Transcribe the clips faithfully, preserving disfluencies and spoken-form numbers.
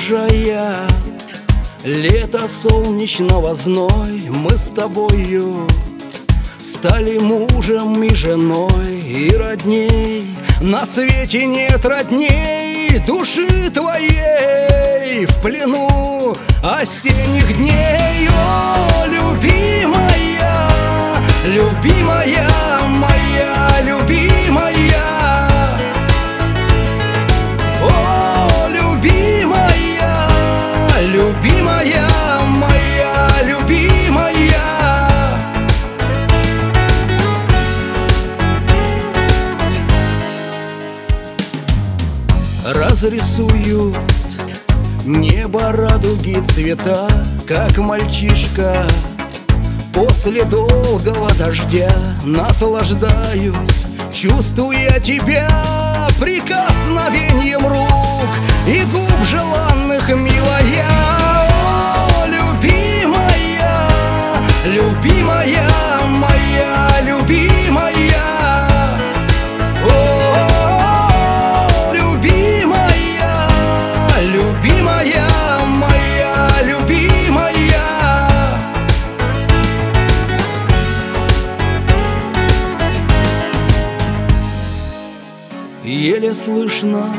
Провожая лето солнечного зной, мы с тобою стали мужем и женой, и родней на свете нет родней души твоей в плену осенних дней. О, любимая, любимая моя, любимая, о, любимая, любимая моя, любимая. Разрисуют небо, радуги, цвета, как мальчишка после долгого дождя. Наслаждаюсь, чувствуя тебя прикосновением рук и губ желанных, милая. О, любимая, любимая моя, любимая. Любимая моя, любимая. Еле слышно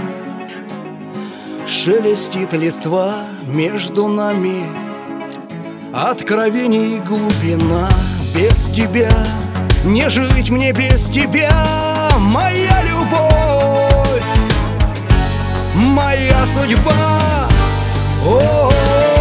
шелестит листва между нами, откровений глубина. Без тебя не жить мне, без тебя, моя любовь, моя судьба. О-о-о.